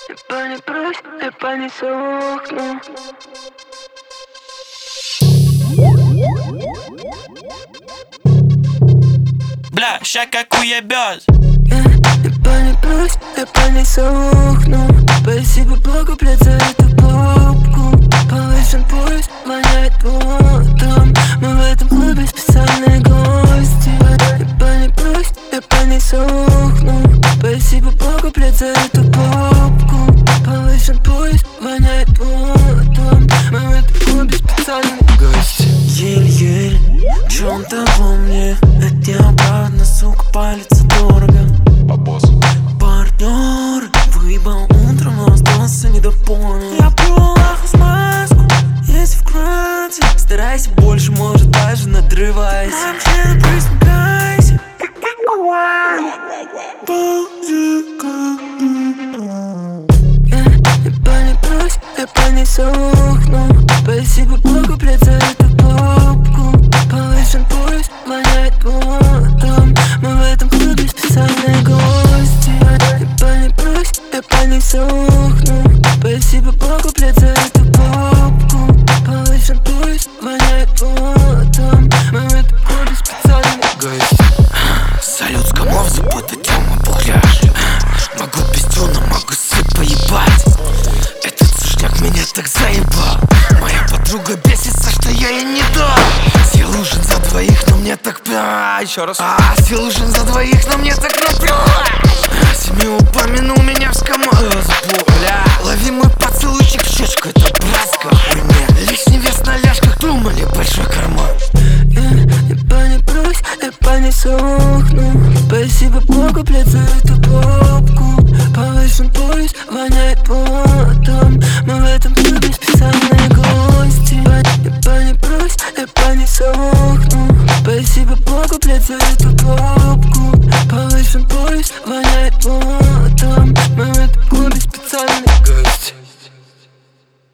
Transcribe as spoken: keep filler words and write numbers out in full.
Я понесусь, я понесу в окно. Бля, ща как уебёт. Я, я понесусь, я понесу в окно. Спасибо Богу, блядь, за эту попку. Повышен пульс, воняет потом. Мы в этом клубе специальные гости. Я понесусь, я понесу в окно. Спасибо Богу, блядь, за эту попку. Повышен пульс, воняет потом. Мы в этом клубе специальные гости. Еле-еле, чё он там во мне? Это обратно, сука, палится дорого. Партнер выебал утром, остался недопоен. Я пью аху смазку, есть в кранте. Старайся больше, может даже надрывайся. Вообще присмыкайся, Я, я понесусь, я понесу в окно. Спасибо Богу, блядь, за эту попку. Повышен пульс, воняет потом. Мы в этом клубе специальные гости. Я понесусь, я понесу в окно. Спасибо Богу, блядь, за эту попку. Повышен пульс, воняет потом. Мы в этом клубе специальные гости. салют, с комов забота, тема пухляш. Могу пиздюна, могу сыт поебать. Этот сушняк меня так заебал. Моя подруга бесится, что я ей не дам. Съел ужин за двоих, но мне так пя. Еще раз. А, съел ужин за двоих, но мне так напря. Семью упомянул меня в скамаз. Бля, лови мой поцелуйчик в щечку, это братская хуйня. Лишний вес на ляжках, думали, большой карман. Я, я понесусь, я понесу в окно. Спасибо Богу, блядь, за эту попку. Повышен пульс, воняет потом. Мы в этом клубе специальные гости. Я понесусь, я понесу в окно. Спасибо Богу, блядь, за эту